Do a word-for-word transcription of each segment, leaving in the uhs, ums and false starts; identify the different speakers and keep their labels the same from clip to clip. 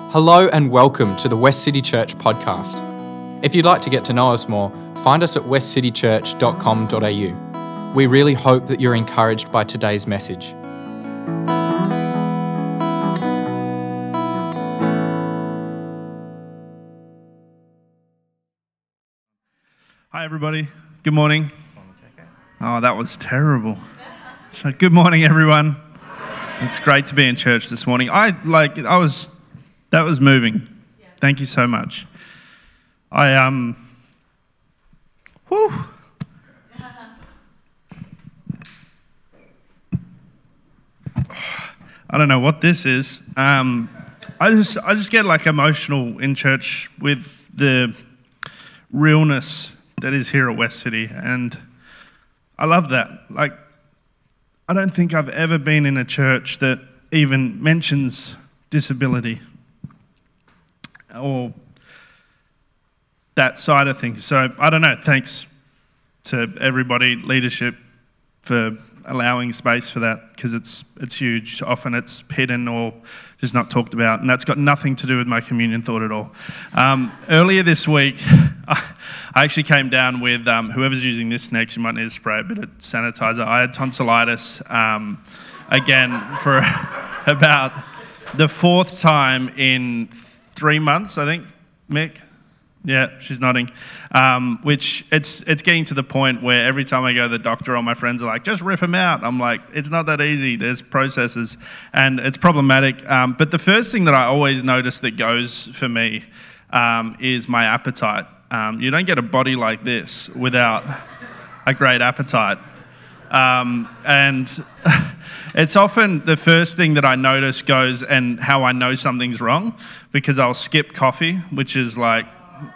Speaker 1: Hello and welcome to the West City Church podcast. If you'd like to get to know us more, find us at west city church dot com dot a u. We really hope that you're encouraged by today's message.
Speaker 2: Hi everybody, good morning. Oh, that was terrible. So good morning everyone. It's great to be in church this morning. I like I was that was moving. Thank you so much. I um whew. I don't know what this is. Um I just I just get like emotional in church with the realness that is here at West City, and I love that. Like, I don't think I've ever been in a church that even mentions disability or that side of things. So, I don't know, thanks to everybody, leadership, for allowing space for that, because it's it's huge. Often it's hidden or just not talked about, and that's got nothing to do with my communion thought at all. Um, earlier this week, I actually came down with, um, whoever's using this next, you might need to spray a bit of sanitizer. I had tonsillitis um, again for about the fourth time in three months, I think, Mick? Yeah, she's nodding. Um, which it's it's getting to the point where every time I go to the doctor, all my friends are like, just rip them out. I'm like, it's not that easy. There's processes, and it's problematic. Um, but the first thing that I always notice that goes for me um, is my appetite. Um, you don't get a body like this without a great appetite. Um, and it's often the first thing that I notice goes, and how I know something's wrong, because I'll skip coffee, which is like,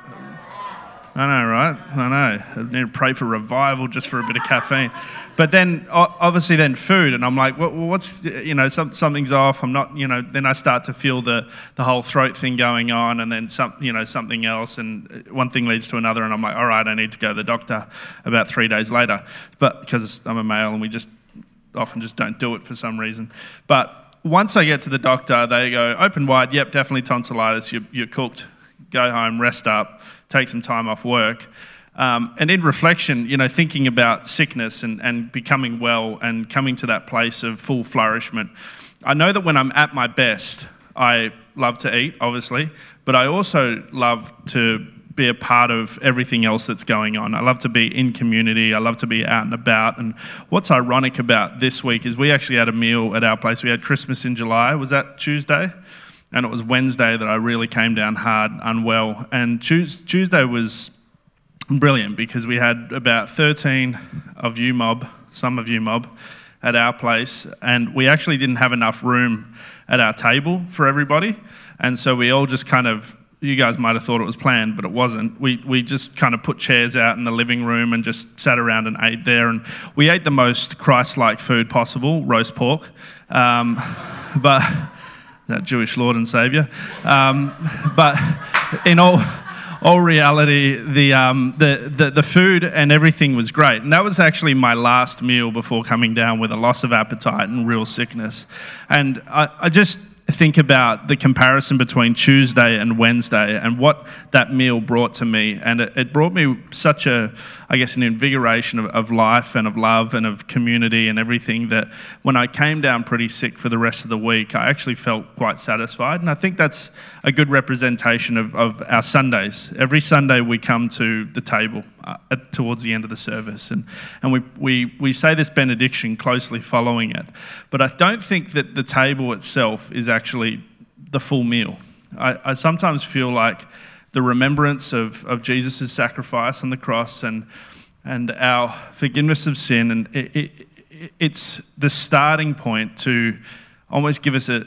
Speaker 2: I know, right? I know. I need to pray for revival just for a bit of caffeine. But then, obviously, then food, and I'm like, well, what's, you know, some, something's off. I'm not, you know. Then I start to feel the the whole throat thing going on, and then some, you know, something else, and one thing leads to another, and I'm like, all right, I need to go to the doctor. About three days later, but because I'm a male, and we just often just don't do it for some reason. But once I get to the doctor, they go, open wide. Yep, definitely tonsillitis. You're, you're cooked. Go home, rest up, take some time off work. Um, and in reflection, you know, thinking about sickness and, and becoming well and coming to that place of full flourishment, I know that when I'm at my best, I love to eat, obviously, but I also love to be a part of everything else that's going on. I love to be in community. I love to be out and about. And what's ironic about this week is we actually had a meal at our place. We had Christmas in July. Was that Tuesday? And it was Wednesday that I really came down hard, unwell. And Tuesday was brilliant because we had about thirteen of you mob, some of you mob, at our place. And we actually didn't have enough room at our table for everybody. And so we all just kind of, you guys might have thought it was planned, but it wasn't. We we just kind of put chairs out in the living room and just sat around and ate there. And we ate the most Christ-like food possible, roast pork. Um, but... that Jewish Lord and Saviour. Um, but in all all reality, the, um, the, the, the food and everything was great. And that was actually my last meal before coming down with a loss of appetite and real sickness. And I, I just think about the comparison between Tuesday and Wednesday and what that meal brought to me. And it, it brought me such a, I guess, an invigoration of, of life and of love and of community and everything, that when I came down pretty sick for the rest of the week, I actually felt quite satisfied. And I think that's a good representation of, of our Sundays. Every Sunday we come to the table uh, at, towards the end of the service, and, and we, we, we say this benediction closely following it. But I don't think that the table itself is actually the full meal. I, I sometimes feel like the remembrance of, of Jesus' sacrifice on the cross and and our forgiveness of sin, and it, it, it's the starting point to almost give us a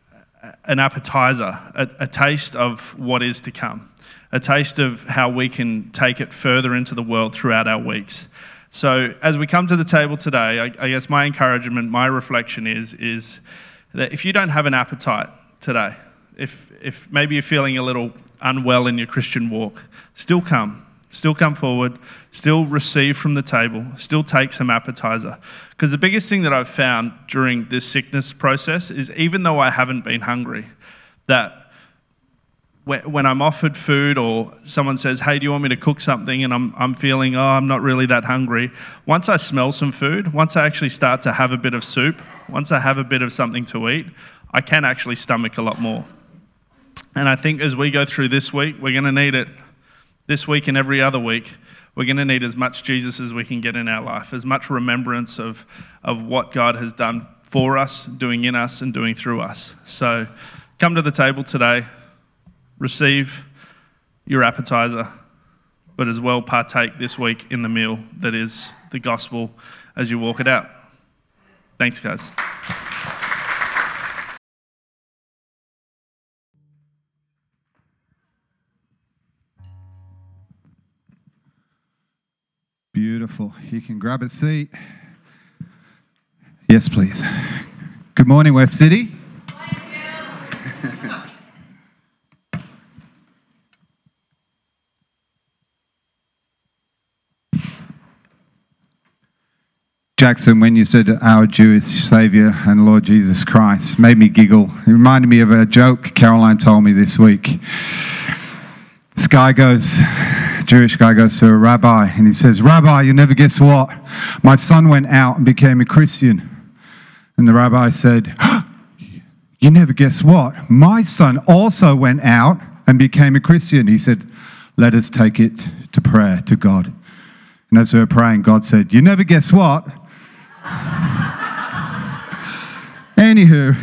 Speaker 2: an appetizer, a, a taste of what is to come, a taste of how we can take it further into the world throughout our weeks. So as we come to the table today, I, I guess my encouragement, my reflection is, is that if you don't have an appetite today, if if maybe you're feeling a little unwell in your Christian walk, still come. Still come forward, still receive from the table, still take some appetizer. Because the biggest thing that I've found during this sickness process is, even though I haven't been hungry, that when I'm offered food or someone says, hey, do you want me to cook something? And I'm I'm feeling, oh, I'm not really that hungry. Once I smell some food, once I actually start to have a bit of soup, once I have a bit of something to eat, I can actually stomach a lot more. And I think as we go through this week, we're going to need it. This week and every other week, we're going to need as much Jesus as we can get in our life, as much remembrance of, of what God has done for us, doing in us, and doing through us. So come to the table today, receive your appetizer, but as well partake this week in the meal that is the gospel as you walk it out. Thanks, guys.
Speaker 3: Beautiful. You can grab a seat. Yes, please. Good morning, West City. Jackson, when you said our Jewish Saviour and Lord Jesus Christ, made me giggle. It reminded me of a joke Caroline told me this week. This guy goes, Jewish guy goes to a rabbi and he says, Rabbi, you never guess what? My son went out and became a Christian. And the rabbi said, you never guess what? My son also went out and became a Christian. He said, let us take it to prayer to God. And as we were praying, God said, you never guess what? Anywho,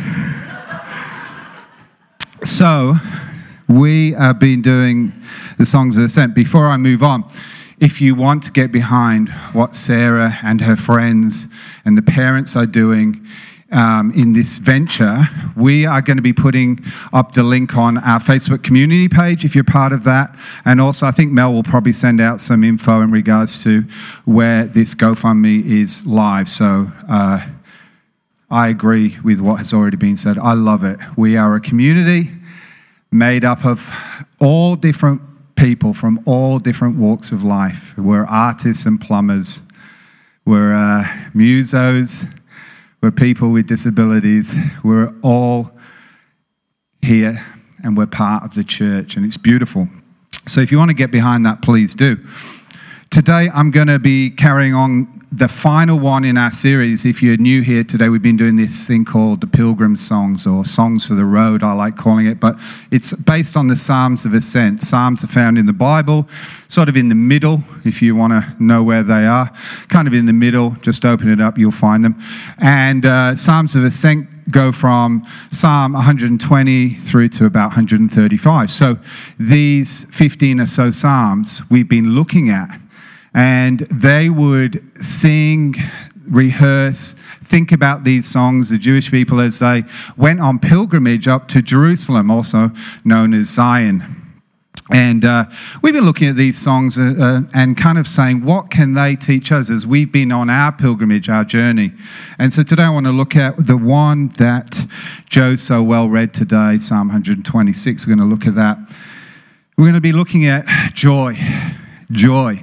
Speaker 3: so we have been doing the Songs of Ascent. Before I move on, if you want to get behind what Sarah and her friends and the parents are doing um, in this venture, we are going to be putting up the link on our Facebook community page if you're part of that. And also, I think Mel will probably send out some info in regards to where this GoFundMe is live. So uh, I agree with what has already been said. I love it. We are a community made up of all different people from all different walks of life. We're artists and plumbers. We're uh, musos. We're people with disabilities. We're all here and we're part of the church, and it's beautiful. So if you want to get behind that, please do. Today I'm going to be carrying on the final one in our series. If you're new here today, we've been doing this thing called the Pilgrim Songs, or Songs for the Road, I like calling it, but it's based on the Psalms of Ascent. Psalms are found in the Bible, sort of in the middle, if you want to know where they are. Kind of in the middle, just open it up, you'll find them. And uh, Psalms of Ascent go from Psalm one hundred twenty through to about one hundred thirty-five. So these fifteen or so Psalms we've been looking at, and they would sing, rehearse, think about these songs, the Jewish people, as they went on pilgrimage up to Jerusalem, also known as Zion. And uh, we've been looking at these songs uh, uh, and kind of saying, what can they teach us as we've been on our pilgrimage, our journey? And so today I want to look at the one that Joe so well read today, Psalm one hundred twenty-six. We're going to look at that. We're going to be looking at joy, joy.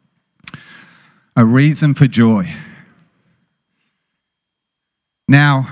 Speaker 3: A reason for joy. Now,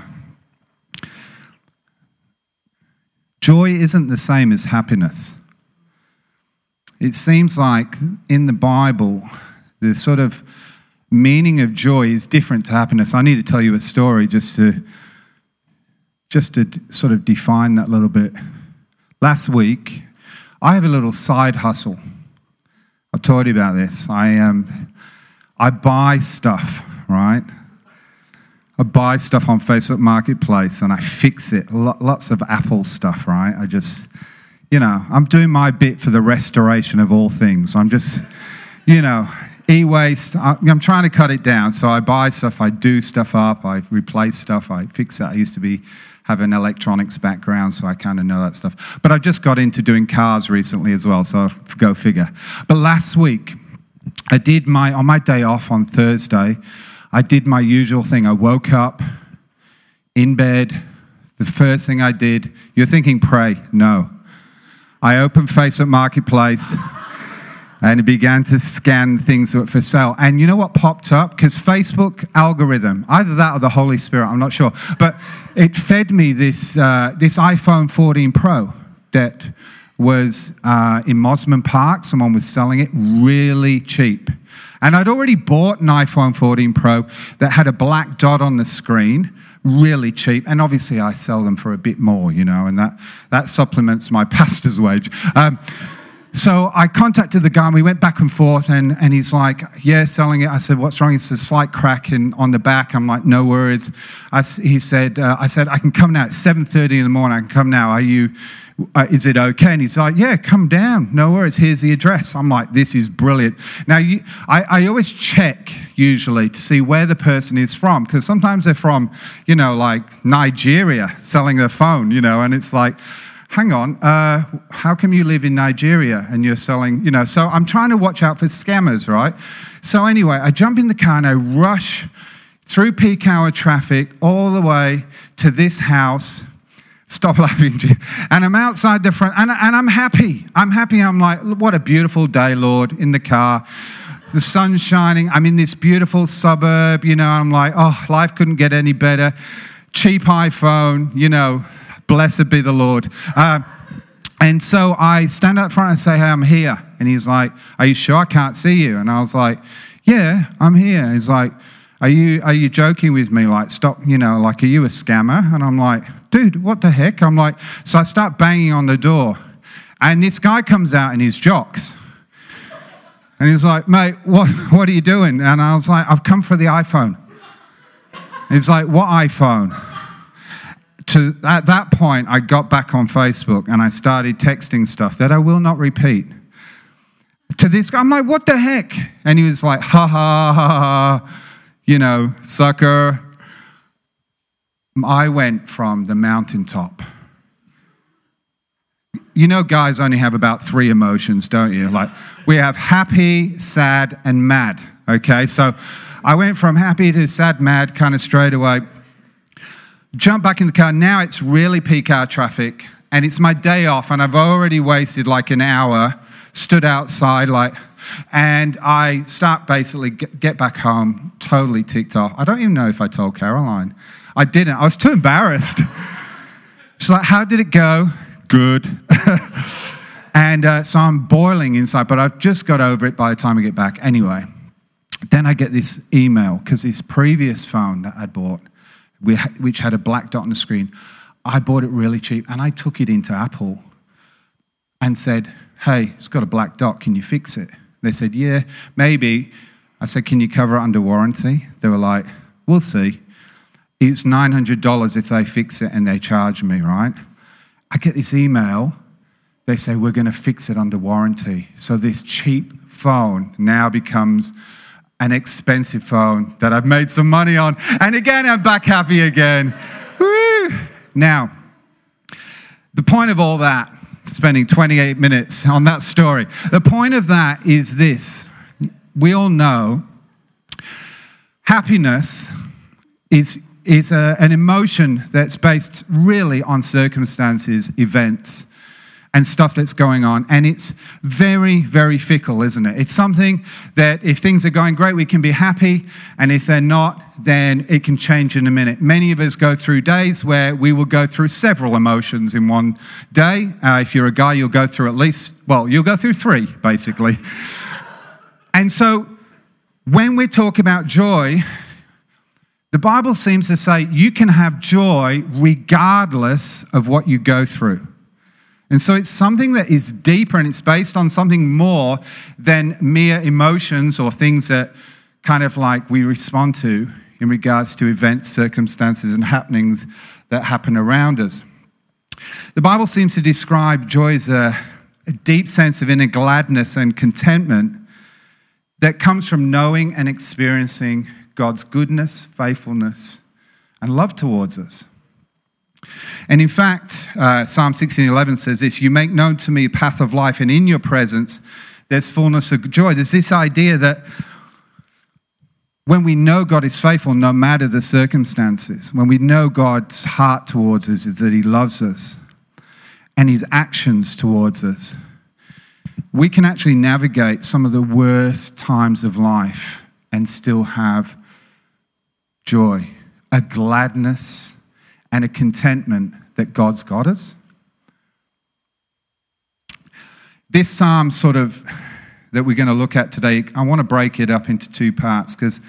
Speaker 3: joy isn't the same as happiness. It seems like in the Bible, the sort of meaning of joy is different to happiness. I need to tell you a story just to, just to sort of define that a little bit. Last week, I have a little side hustle. I've told you about this. I um, I buy stuff, right? I buy stuff on Facebook Marketplace and I fix it. Lots of Apple stuff, right? I just, you know, I'm doing my bit for the restoration of all things. I'm just, you know, e-waste, I'm trying to cut it down. So I buy stuff, I do stuff up, I replace stuff, I fix it. I used to be have an electronics background, so I kind of know that stuff. But I've just got into doing cars recently as well, so go figure. But last week, I did my, on my day off on Thursday, I did my usual thing. I woke up in bed. The first thing I did, you're thinking pray. No. I opened Facebook Marketplace and it began to scan things that were for sale. And you know what popped up? Because Facebook algorithm, either that or the Holy Spirit, I'm not sure. But it fed me this, uh, this iPhone fourteen Pro that was uh, in Mosman Park. Someone was selling it really cheap. And I'd already bought an iPhone fourteen Pro that had a black dot on the screen, really cheap. And obviously I sell them for a bit more, you know, and that, that supplements my pastor's wage. Um, so I contacted the guy and we went back and forth and, and he's like, yeah, selling it. I said, what's wrong? He said, slight crack in, on the back. I'm like, no worries. I, he said, uh, I said, I can come now. It's seven thirty in the morning. I can come now. Are you... Uh, is it okay? And he's like, yeah, come down. No worries. Here's the address. I'm like, this is brilliant. Now, you, I, I always check, usually, to see where the person is from, because sometimes they're from, you know, like Nigeria, selling a phone, you know, and it's like, hang on, uh, how come you live in Nigeria and you're selling, you know, so I'm trying to watch out for scammers, right? So anyway, I jump in the car and I rush through peak hour traffic all the way to this house. Stop laughing, Jim. And I'm outside the front, and, and I'm happy. I'm happy. I'm like, what a beautiful day, Lord, in the car. The sun's shining. I'm in this beautiful suburb, you know. I'm like, oh, life couldn't get any better. Cheap iPhone, you know, blessed be the Lord. Uh, and so I stand up front and say, hey, I'm here. And he's like, are you sure? I can't see you. And I was like, yeah, I'm here. He's like, are you are you joking with me? Like, stop, you know, like, are you a scammer? And I'm like, dude, what the heck? I'm like, so I start banging on the door. And this guy comes out in his jocks. And he's like, mate, what what are you doing? And I was like, I've come for the iPhone. He's like, what iPhone? To, at that point, I got back on Facebook and I started texting stuff that I will not repeat. To this guy, I'm like, what the heck? And he was like, ha ha ha ha. You know, sucker. I went from the mountaintop. You know, guys only have about three emotions, don't you? Like, we have happy, sad, and mad, okay? So I went from happy to sad, mad kind of straight away. Jump back in the car. Now it's really peak hour traffic, and it's my day off, and I've already wasted like an hour, stood outside, like... And I start basically get, get back home, totally ticked off. I don't even know if I told Caroline. I didn't. I was too embarrassed. She's like, how did it go? Good. and uh, so I'm boiling inside, but I've just got over it by the time I get back. Anyway, then I get this email, because this previous phone that I'd bought, which had a black dot on the screen, I bought it really cheap, and I took it into Apple and said, hey, it's got a black dot. Can you fix it? They said, yeah, maybe. I said, can you cover it under warranty? They were like, we'll see. It's nine hundred dollars if they fix it and they charge me, right? I get this email. They say, we're going to fix it under warranty. So this cheap phone now becomes an expensive phone that I've made some money on. And again, I'm back happy again. Woo! Now, the point of all that, spending twenty-eight minutes on that story. The point of that is this. We all know happiness is, is a, an emotion that's based really on circumstances, events, and stuff that's going on. And it's very, very fickle, isn't it? It's something that if things are going great, we can be happy. And if they're not, then it can change in a minute. Many of us go through days where we will go through several emotions in one day. Uh, if you're a guy, you'll go through at least, well, you'll go through three, basically. And so when we talk about joy, the Bible seems to say you can have joy regardless of what you go through. And so it's something that is deeper, and it's based on something more than mere emotions or things that kind of like we respond to in regards to events, circumstances, and happenings that happen around us. The Bible seems to describe joy as a, a deep sense of inner gladness and contentment that comes from knowing and experiencing God's goodness, faithfulness, and love towards us. And in fact, uh, Psalm sixteen eleven says this, you make known to me a path of life, and in your presence there's fullness of joy. There's this idea that when we know God is faithful, no matter the circumstances, when we know God's heart towards us is that he loves us, and his actions towards us, we can actually navigate some of the worst times of life and still have joy, a gladness, and a contentment that God's got us. This psalm sort of that we're going to look at today, I want to break it up into two parts because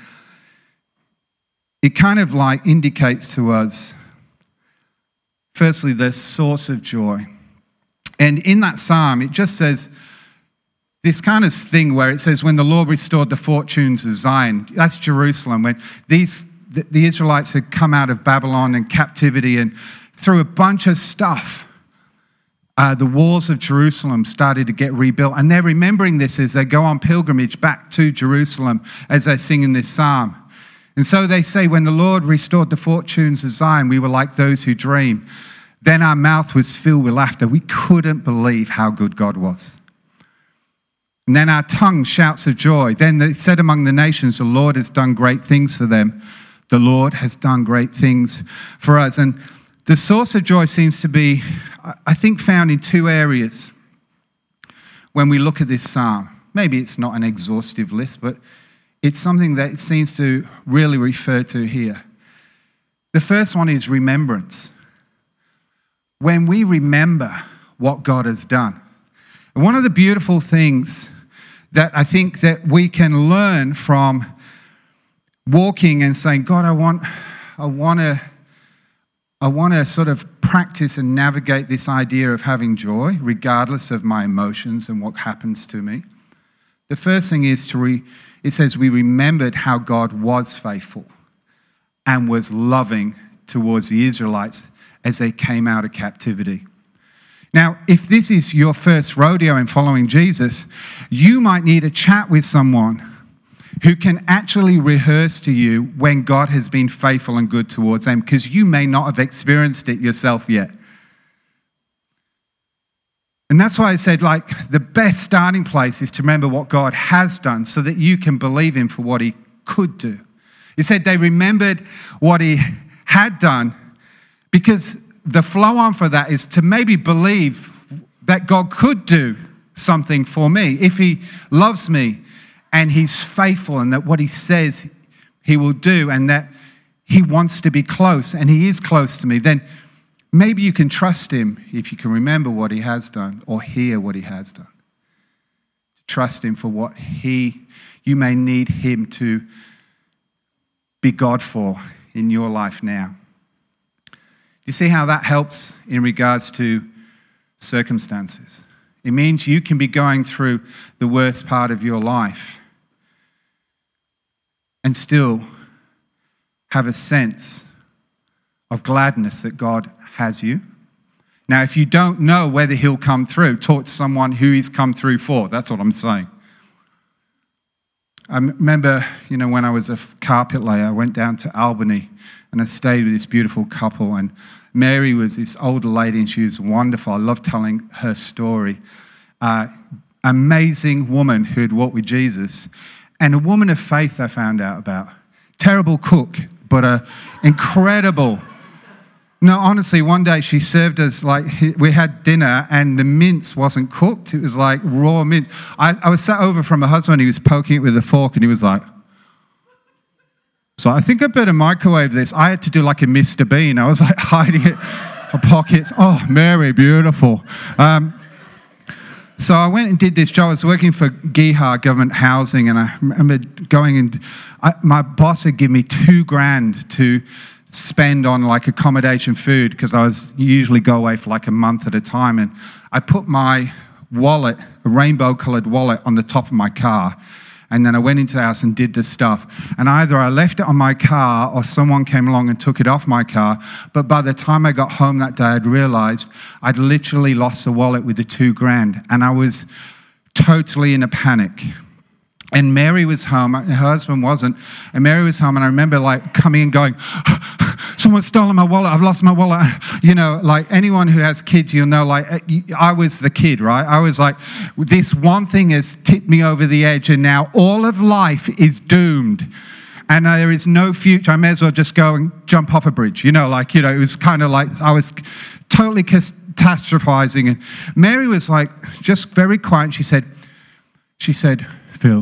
Speaker 3: it kind of like indicates to us, firstly, the source of joy. And in that psalm, it just says this kind of thing where it says, when the Lord restored the fortunes of Zion, that's Jerusalem, when these the, the Israelites had come out of Babylon and captivity, and through a bunch of stuff, uh, the walls of Jerusalem started to get rebuilt. And they're remembering this as they go on pilgrimage back to Jerusalem as they sing in this psalm. And so they say, when the Lord restored the fortunes of Zion, we were like those who dream. Then our mouth was filled with laughter. We couldn't believe how good God was. And then our tongue shouts of joy. Then they said among the nations, the Lord has done great things for them. The Lord has done great things for us. And the source of joy seems to be, I think, found in two areas when we look at this psalm. Maybe it's not an exhaustive list, but it's something that it seems to really refer to here. The first one is remembrance. When we remember what God has done. And one of the beautiful things that I think that we can learn from walking and saying, God, I want, I want to, I want to sort of practice and navigate this idea of having joy, regardless of my emotions and what happens to me. The first thing is to re, it says we remembered how God was faithful and was loving towards the Israelites as they came out of captivity. Now, if this is your first rodeo in following Jesus, you might need a chat with someone who can actually rehearse to you when God has been faithful and good towards them, because you may not have experienced it yourself yet. And that's why I said, like, the best starting place is to remember what God has done so that you can believe him for what he could do. He said they remembered what he had done, because the flow on for that is to maybe believe that God could do something for me if he loves me and he's faithful and that what he says he will do and that he wants to be close and he is close to me. Then maybe you can trust him if you can remember what he has done or hear what he has done. Trust him for what he, you may need him to be God for in your life now. You see how that helps in regards to circumstances? It means you can be going through the worst part of your life and still have a sense of gladness that God has you. Now, if you don't know whether he'll come through, talk to someone who he's come through for. That's what I'm saying. I remember, you know, when I was a carpet layer, I went down to Albany and I stayed with this beautiful couple, and Mary was this older lady and she was wonderful. I love telling her story. Uh, amazing woman who had walked with Jesus, and a woman of faith I found out about. Terrible cook, but a incredible. No, honestly, one day she served us, like, we had dinner and the mince wasn't cooked. It was like raw mince. I, I was sat over from my husband, he was poking it with a fork and he was like, so I think I better microwave this. I had to do like a Mister Bean. I was like hiding it in pockets. Oh, Mary, beautiful. Um, so I went and did this job. I was working for Gihar Government Housing, and I remember going and I, my boss had given me two grand to spend on like accommodation food because I was usually go away for like a month at a time. And I put my wallet, a rainbow coloured wallet, on the top of my car. And then I went into the house and did the stuff. And either I left it on my car or someone came along and took it off my car. But by the time I got home that day, I'd realized I'd literally lost the wallet with the two grand. And I was totally in a panic. And Mary was home, her husband wasn't. And Mary was home, and I remember like coming and going, someone's stolen my wallet, I've lost my wallet. You know, like anyone who has kids, you'll know, like I was the kid, right? I was like, this one thing has tipped me over the edge, and now all of life is doomed. And there is no future. I may as well just go and jump off a bridge. You know, like, you know, it was kind of like I was totally catastrophizing. And Mary was like, just very quiet. She said, she said, Phil,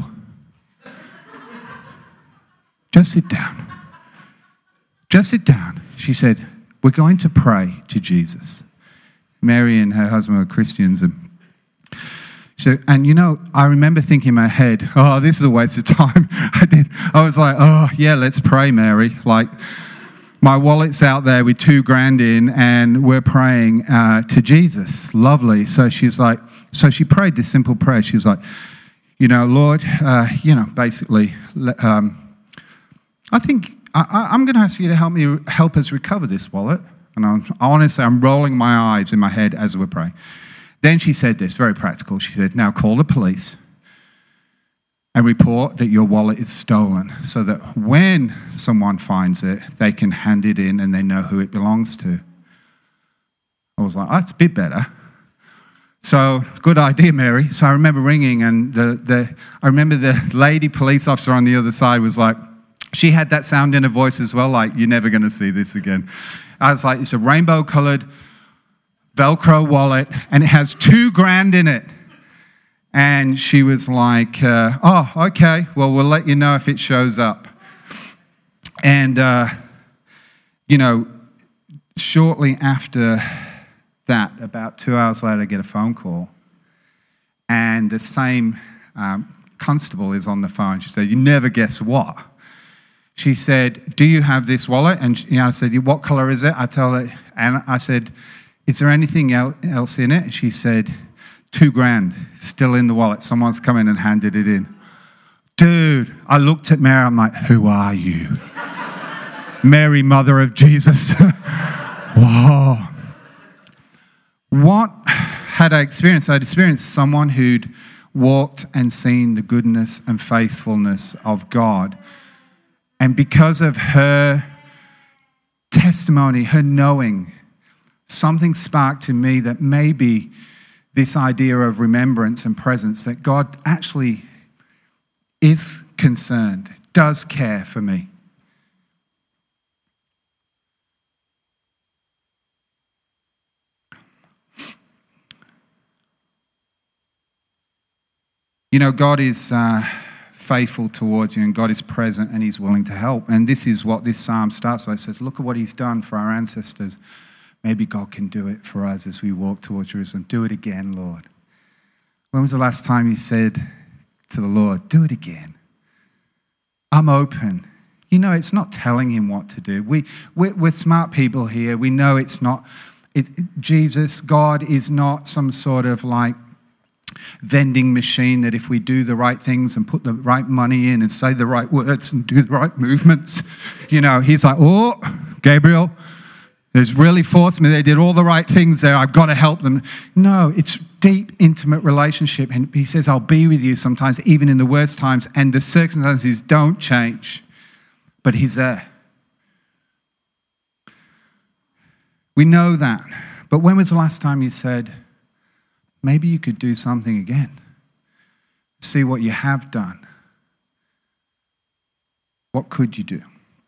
Speaker 3: just sit down. Just sit down. She said, we're going to pray to Jesus. Mary and her husband were Christians. And So, and you know, I remember thinking in my head, oh, this is a waste of time. I did. I was like, oh, yeah, let's pray, Mary. Like, my wallet's out there with two grand in, and we're praying uh, to Jesus. Lovely. So she's like, so she prayed this simple prayer. She was like, you know, Lord, uh, you know, basically, um, I think I, I'm going to ask you to help me, help us recover this wallet. And I'm, honestly, I'm rolling my eyes in my head as we're praying. Then she said this, very practical. She said, now call the police and report that your wallet is stolen so that when someone finds it, they can hand it in and they know who it belongs to. I was like, oh, that's a bit better. So, good idea, Mary. So I remember ringing, and the, the I remember the lady police officer on the other side was like, she had that sound in her voice as well, like, you're never going to see this again. I was like, it's a rainbow-coloured Velcro wallet, and it has two grand in it. And she was like, uh, oh, okay, well, we'll let you know if it shows up. And, uh, you know, shortly after that, about two hours later, I get a phone call. And the same um, constable is on the phone. She said, you never guess what. She said, do you have this wallet? And you know, I said, what color is it? I tell her, and I said, is there anything else in it? And she said, two grand, still in the wallet. Someone's come in and handed it in. Dude, I looked at Mary, I'm like, who are you? Mary, mother of Jesus. Whoa. What had I experienced? I'd experienced someone who'd walked and seen the goodness and faithfulness of God. And because of her testimony, her knowing, something sparked in me that maybe this idea of remembrance and presence, that God actually is concerned, does care for me. You know, God is uh, faithful towards you, and God is present, and he's willing to help. And this is what this psalm starts with. It says, look at what he's done for our ancestors. Maybe God can do it for us as we walk towards Jerusalem. Do it again, Lord. When was the last time you said to the Lord, do it again? I'm open. You know, it's not telling him what to do. We, we're, we're smart people here. We know it's not, it, Jesus, God is not some sort of like vending machine that if we do the right things and put the right money in and say the right words and do the right movements, you know, he's like, oh, Gabriel, there's really forced me. They did all the right things there. I've got to help them. No, it's deep, intimate relationship. And he says, I'll be with you sometimes, even in the worst times. And the circumstances don't change, but he's there. We know that. But when was the last time you said, maybe you could do something again? See what you have done. What could you do?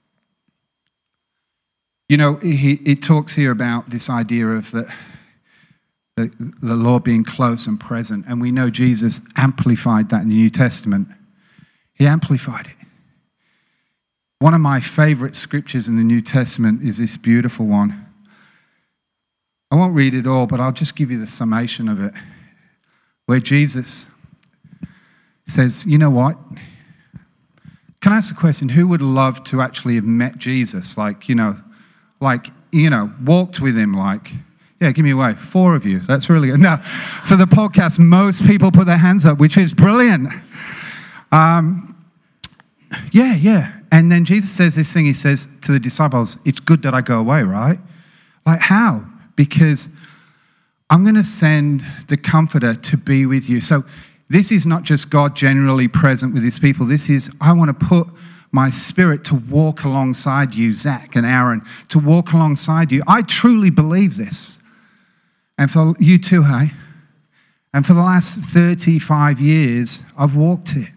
Speaker 3: You know, he, it talks here about this idea of the, the, the Lord being close and present. And we know Jesus amplified that in the New Testament. He amplified it. One of my favorite scriptures in the New Testament is this beautiful one. I won't read it all, but I'll just give you the summation of it. Where Jesus says, you know what? Can I ask a question? Who would love to actually have met Jesus? Like, you know, like, you know, walked with him like, yeah, give me a wave. Four of you. That's really good. Now, for the podcast, most people put their hands up, which is brilliant. Um, yeah, yeah. And then Jesus says this thing. He says to the disciples, it's good that I go away, right? Like, how? Because I'm going to send the Comforter to be with you. So this is not just God generally present with his people. This is, I want to put my Spirit to walk alongside you, Zach and Aaron, to walk alongside you. I truly believe this. And for you too, hey? And for the last thirty-five years, I've walked it.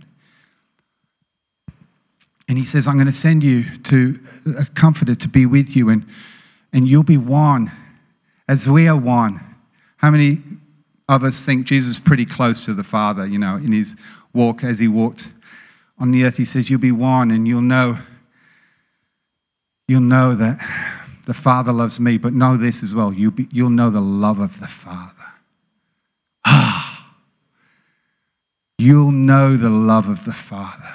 Speaker 3: And he says, I'm going to send you to a Comforter to be with you, and, and you'll be one as we are one. How many of us think Jesus is pretty close to the Father, you know, in his walk as he walked on the earth? He says, you'll be one, and you'll know, you'll know that the Father loves me, but know this as well. You'll, be, you'll know the love of the Father. Ah, you'll know the love of the Father.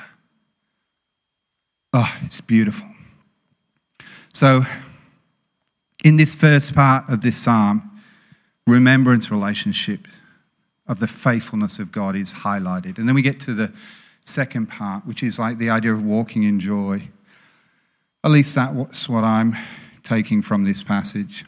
Speaker 3: Oh, it's beautiful. So, in this first part of this psalm, remembrance relationship of the faithfulness of God is highlighted. And then we get to the second part, which is like the idea of walking in joy. At least that's what I'm taking from this passage.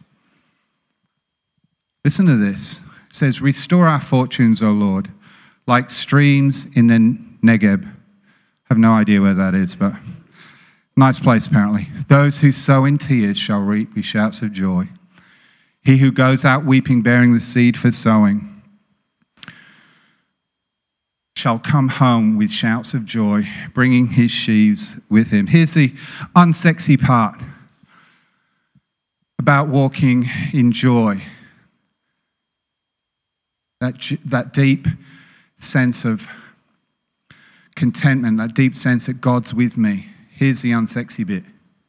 Speaker 3: Listen to this. It says, restore our fortunes, O Lord, like streams in the Negeb. I have no idea where that is, but nice place apparently. Those who sow in tears shall reap with shouts of joy. He who goes out weeping, bearing the seed for sowing, shall come home with shouts of joy, bringing his sheaves with him. Here's the unsexy part about walking in joy. That, that deep sense of contentment, that deep sense that God's with me. Here's the unsexy bit.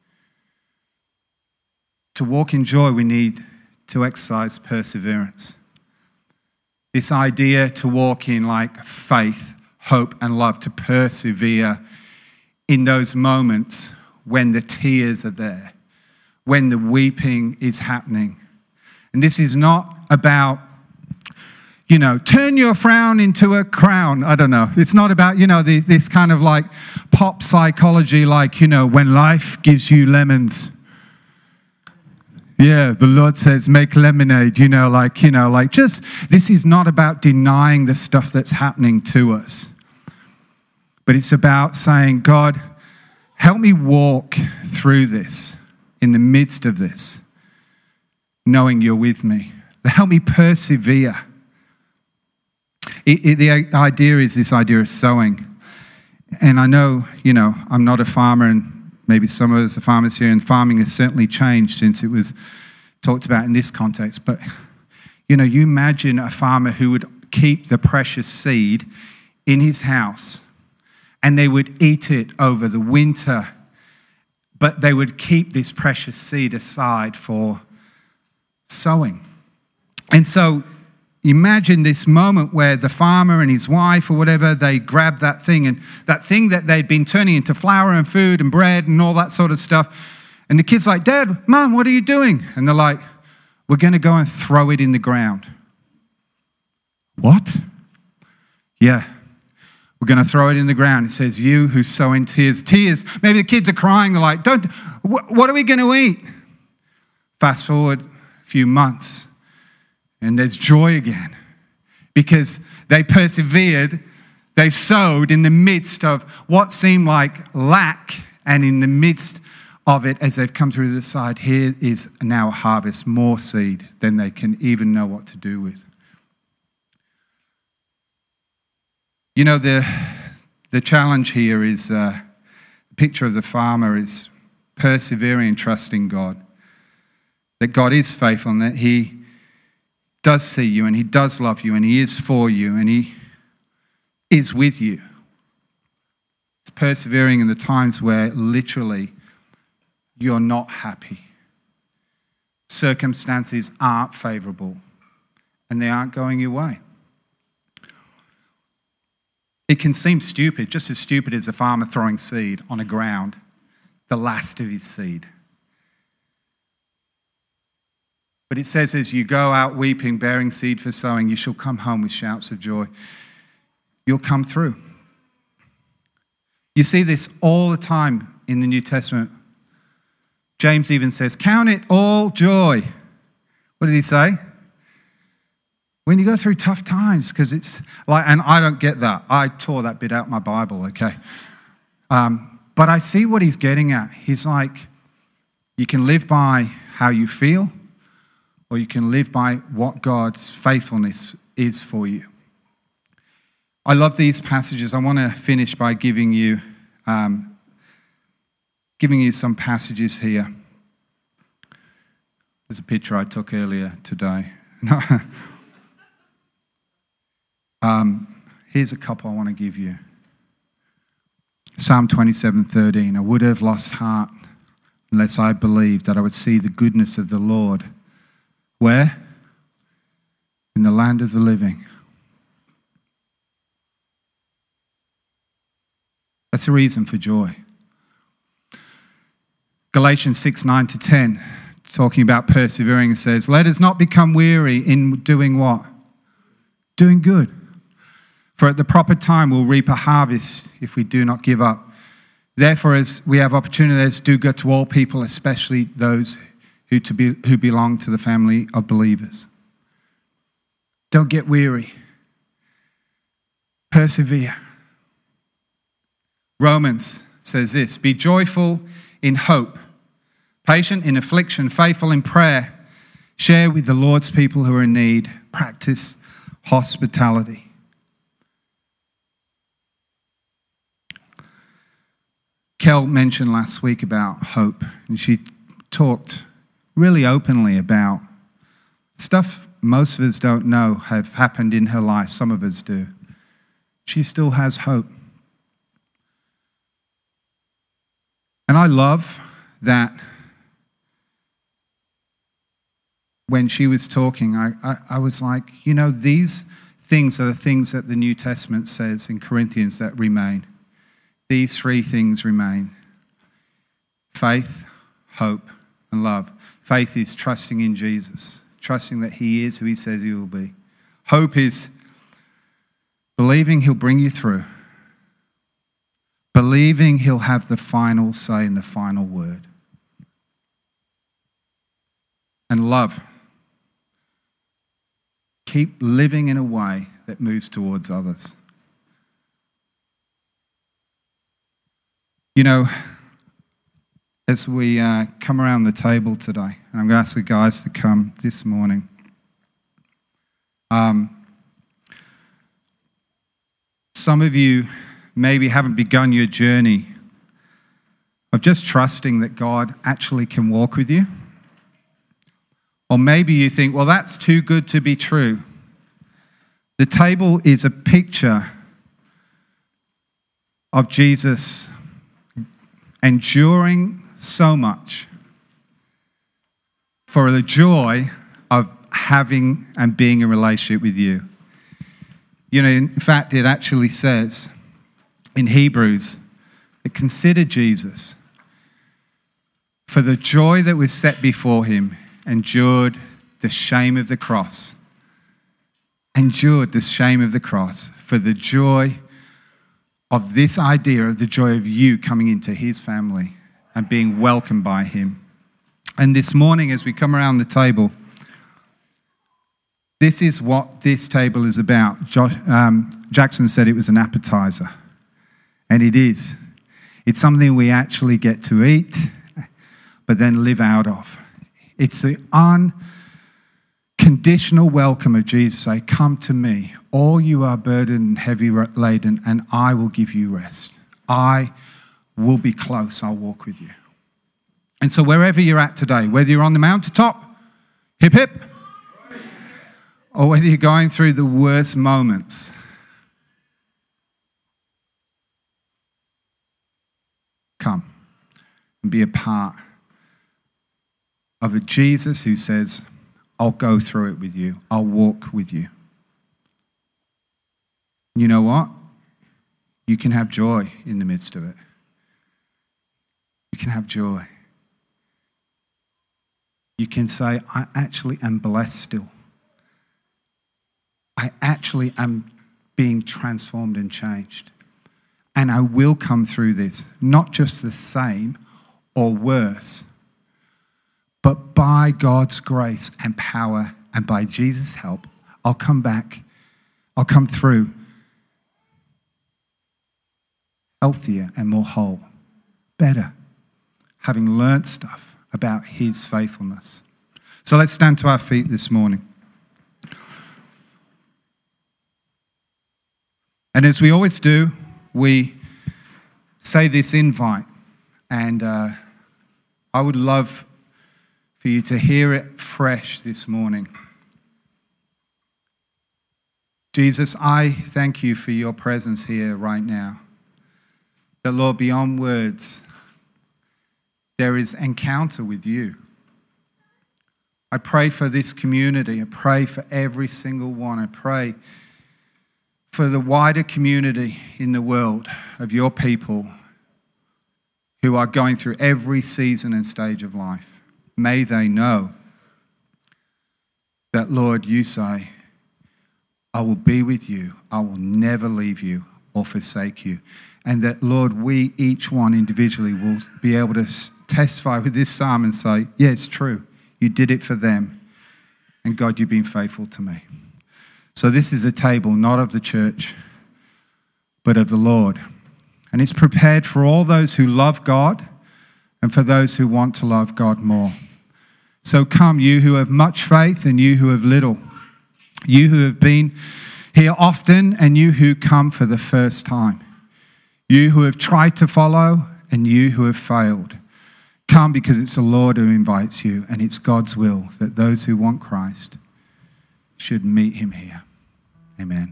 Speaker 3: To walk in joy, we need to exercise perseverance. This idea to walk in like faith, hope, and love, to persevere in those moments when the tears are there, when the weeping is happening. And this is not about, you know, turn your frown into a crown. I don't know. It's not about, you know, the, this kind of like pop psychology, like, you know, when life gives you lemons. Yeah, the Lord says, make lemonade, you know, like, you know, like just, this is not about denying the stuff that's happening to us. But it's about saying, God, help me walk through this, in the midst of this, knowing you're with me. Help me persevere. It, it, the idea is this idea of sowing. And I know, you know, I'm not a farmer, and maybe some of us are farmers here, and farming has certainly changed since it was talked about in this context. But, you know, you imagine a farmer who would keep the precious seed in his house, and they would eat it over the winter, but they would keep this precious seed aside for sowing. And so imagine this moment where the farmer and his wife or whatever, they grab that thing, and that thing that they'd been turning into flour and food and bread and all that sort of stuff. And the kid's like, Dad, Mom, what are you doing? And they're like, we're going to go and throw it in the ground. What? Yeah, we're going to throw it in the ground. It says, you who sow in tears. Tears. Maybe the kids are crying. They're like, don't, what are we going to eat? Fast forward a few months, and there's joy again because they persevered. They sowed in the midst of what seemed like lack, and in the midst of it, as they've come through the side, here is now a harvest, more seed than they can even know what to do with. You know, the, the challenge here is uh, the picture of the farmer is persevering and trusting God, that God is faithful and that he does see you and he does love you and he is for you and he is with you. It's persevering in the times where literally you're not happy. Circumstances aren't favorable and they aren't going your way. It can seem stupid, just as stupid as a farmer throwing seed on a ground, the last of his seed. But it says, as you go out weeping, bearing seed for sowing, you shall come home with shouts of joy. You'll come through. You see this all the time in the New Testament. James even says, count it all joy. What did he say? When you go through tough times, because it's like, and I don't get that. I tore that bit out of my Bible, okay? Um, but I see what he's getting at. He's like, you can live by how you feel, or you can live by what God's faithfulness is for you. I love these passages. I want to finish by giving you, um, giving you some passages here. There's a picture I took earlier today. No. Um, here's a couple I want to give you. Psalm twenty-seven thirteen. I would have lost heart unless I believed that I would see the goodness of the Lord. Where? In the land of the living. That's a reason for joy. Galatians six, nine to ten, talking about persevering, says, let us not become weary in doing what? Doing good. For at the proper time we'll reap a harvest if we do not give up. Therefore, as we have opportunities, do good to all people, especially those who to be who belong to the family of believers. Don't get weary. Persevere. Romans says this, be joyful in hope, patient in affliction, faithful in prayer, share with the Lord's people who are in need, practice hospitality. Kel mentioned last week about hope, and she talked really openly about stuff most of us don't know have happened in her life. Some of us do. She still has hope. And I love that when she was talking, I, I, I was like, you know, these things are the things that the New Testament says in Corinthians that remain. These three things remain. Faith, hope, and love. Faith is trusting in Jesus, trusting that he is who he says he will be. Hope is believing he'll bring you through. Believing he'll have the final say and the final word. And love. Keep living in a way that moves towards others. You know, as we uh, come around the table today, and I'm going to ask the guys to come this morning. Um, some of you maybe haven't begun your journey of just trusting that God actually can walk with you. Or maybe you think, well, that's too good to be true. The table is a picture of Jesus enduring so much for the joy of having and being in a relationship with you. You know, in fact, it actually says in Hebrews that consider Jesus for the joy that was set before him, endured the shame of the cross. Endured the shame of the cross for the joy of this idea of the joy of you coming into his family and being welcomed by him. And this morning, as we come around the table, this is what this table is about. Josh, um, Jackson said it was an appetizer, and it is. It's something we actually get to eat, but then live out of. It's the unconditional welcome of Jesus. Say, come to me, all you are burdened and heavy laden, and I will give you rest. I will be close. I'll walk with you. And so wherever you're at today, whether you're on the mountaintop, hip hip, or whether you're going through the worst moments, come and be a part of a Jesus who says, I'll go through it with you. I'll walk with you. You know what? You can have joy in the midst of it. You can have joy. You can say, I actually am blessed still. I actually am being transformed and changed. And I will come through this, not just the same or worse, but by God's grace and power and by Jesus' help, I'll come back. I'll come through healthier and more whole, better, having learnt stuff about his faithfulness. So let's stand to our feet this morning. And as we always do, we say this invite, and uh, I would love for you to hear it fresh this morning. Jesus, I thank you for your presence here right now. That, Lord, beyond words, there is encounter with you. I pray for this community. I pray for every single one. I pray for the wider community in the world of your people who are going through every season and stage of life. May they know that, Lord, you say, I will be with you. I will never leave you or forsake you. And that, Lord, we each one individually will be able to testify with this psalm and say, yeah, it's true. You did it for them. And God, you've been faithful to me. So this is a table not of the church, but of the Lord. And it's prepared for all those who love God and for those who want to love God more. So come, you who have much faith and you who have little, you who have been here often and you who come for the first time, you who have tried to follow and you who have failed. Come because it's the Lord who invites you, and it's God's will that those who want Christ should meet him here. Amen.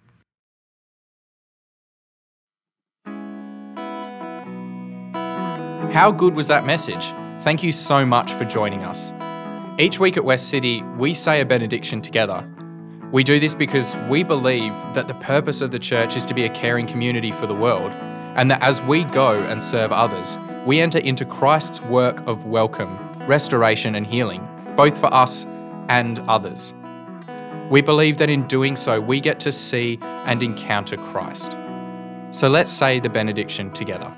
Speaker 1: How good was that message? Thank you so much for joining us. Each week at West City, we say a benediction together. We do this because we believe that the purpose of the church is to be a caring community for the world, and that as we go and serve others, we enter into Christ's work of welcome, restoration and healing, both for us and others. We believe that in doing so, we get to see and encounter Christ. So let's say the benediction together.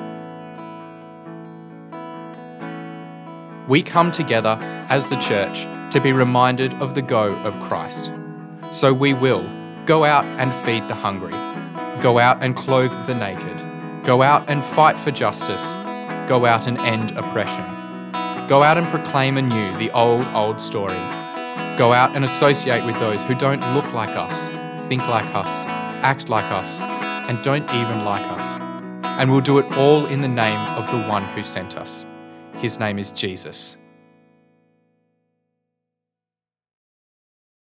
Speaker 1: We come together as the church to be reminded of the go of Christ. So we will go out and feed the hungry, go out and clothe the naked, go out and fight for justice, go out and end oppression, go out and proclaim anew the old, old story, go out and associate with those who don't look like us, think like us, act like us, and don't even like us. And we'll do it all in the name of the one who sent us. His name is Jesus.